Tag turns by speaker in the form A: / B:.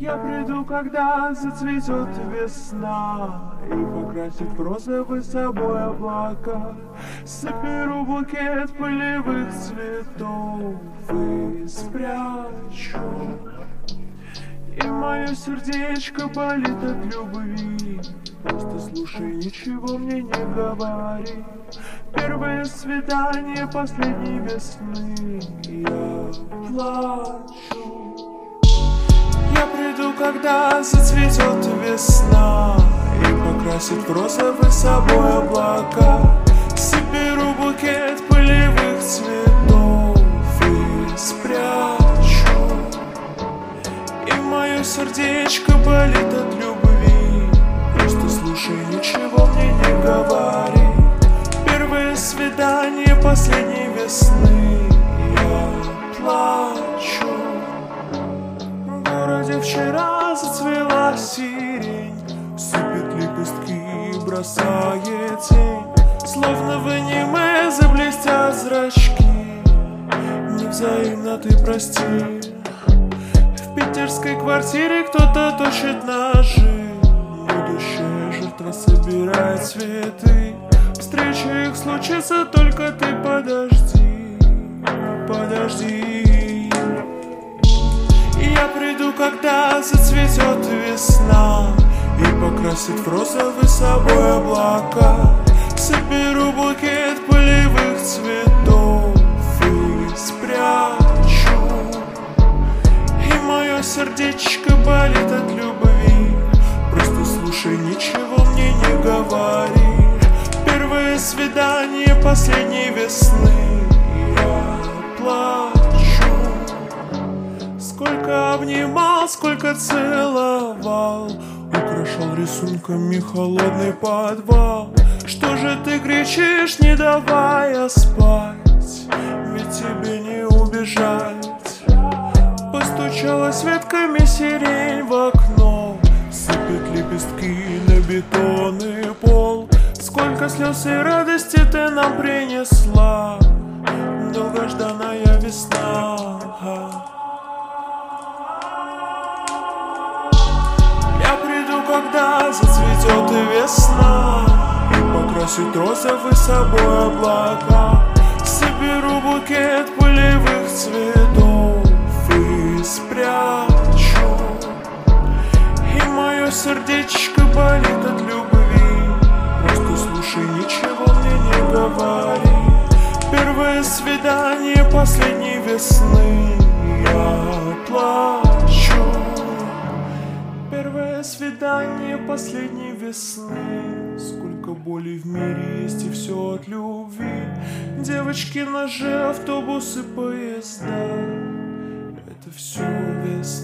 A: Я приду, когда зацветет весна и покрасит в розовый собой облака. Соберу букет полевых цветов и спрячу. И мое сердечко болит от любви. Просто слушай, ничего мне не говори. Первое свидание последней весны. Я плачу. Я приду, когда зацветет весна и покрасит в розовый собой облака. Соберу букет полевых цветов и спрячу. И мое сердечко болит от любви. Просто слушай, ничего мне не говори. Первое свидание последней весны. Я плачу. В городе вчера зацвела сирень, сыпет лепестки и бросает тень. Словно в аниме заблестят зрачки. Невзаимно ты прости. В питерской квартире кто-то точит ножи. Будущая жертва собирает цветы. Встреча их случится, только ты подожди. Подожди. Я приду, когда зацветет весна и покрасит в розовый собой облака. Соберу букет полевых цветов и спрячу. И мое сердечко болит от любви. Просто слушай, ничего мне не говори. Первое свидание последней весны. Я плачу. Сколько обнимал, сколько целовал, украшал рисунками холодный подвал. Что же ты кричишь, не давая спать? Ведь тебе не убежать. Постучалась ветками сирень в окно. Сыпят лепестки на бетонный пол. Сколько слез и радости ты нам принесла, долгожданная весна. Я приду, когда зацветет весна и покрасит розовый собой облака. Соберу букет полевых цветов и спрячу. И мое сердечко болит от любви. Просто слушай, ничего мне не говори. Первое свидание последней весны. Я плачу. Первое свидание последней весны. Сколько боли в мире есть, и все от любви. Девочки, ножи, автобусы, поезда. Это все весна.